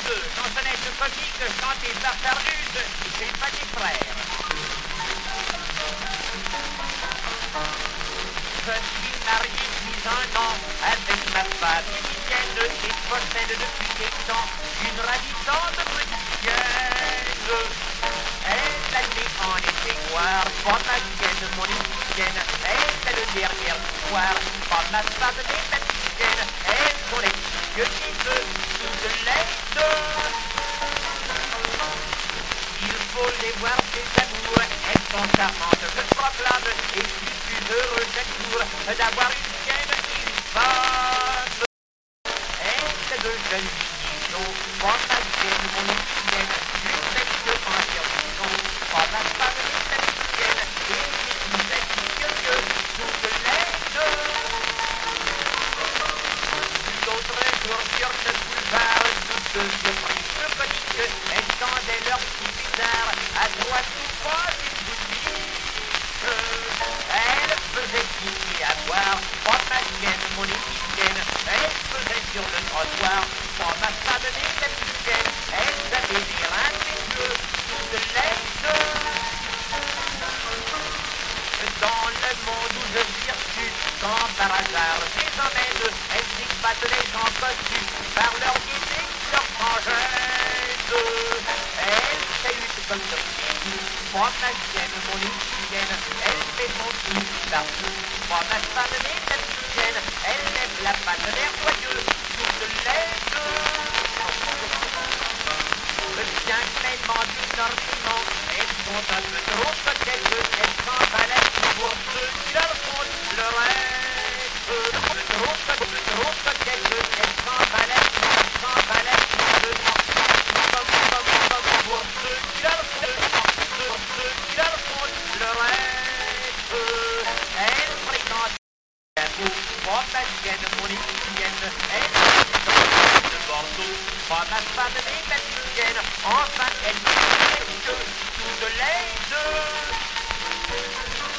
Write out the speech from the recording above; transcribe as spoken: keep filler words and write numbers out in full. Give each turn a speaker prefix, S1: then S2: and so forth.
S1: deux, chansonnette comique chantée par Fergus et ses petits frères. Je suis marié depuis un an avec ma femme tunisienne et possède depuis quelque temps une ravissante petite chienne. Elle a né en été noir, pas ma chienne, mon égyptienne. Elle a le dernier soir, pas ma femme, mais ma chienne. Elles sont les yeux qui se sous de l'aide. Il faut les voir, ces amours, elles sont charmantes, je proclame, et je suis heureux chaque jour d'avoir une chienne et une femme. Elle a de jeunes bijoux, pas ma chienne, mon égyptienne, une belle queue en guérison, pas ma femme, mais ma chienne, et une belle queue sous de l'aide. L'autre jour sur le boulevard, toutes deux surprises coniques, elles tendaient leurs petits bizarres, à droite ou pas une boutique. Elle faisait pipi à boire, pas ma chienne, mon égyptienne. Elle faisait sur le trottoir, pas ma femme, mais ma chienne. Elle avait des reins des yeux, sous de l'aide. Dans le monde où je circule, quand par hasard je les emmène, elles épatent les gens cossus par leur gaieté, leur frangette. Elles salutent comme leur pied, pas ma chienne, mon égyptienne. Elle fait son tour partout, pas ma femme, mais ma chienne. Elle lève la patte, l'air joyeux, sous de l'aide. Bien pleinement d'une ordonnance, elles sont un peu trop coquettes, elles s'emballent pour ceux qui leur font leurette. Un peu trop coquettes, trop coquettes, elles s'emballent, elles s'emballent pour ceux qui leur font, pour ceux qui leur font leurette. Elles fréquentent l'amour, pas ma chienne, mon égyptienne, elles fréquentent de Bordeaux, pas ma femme, mais ma chienne. Enfin, elle fait que sous de l'aide.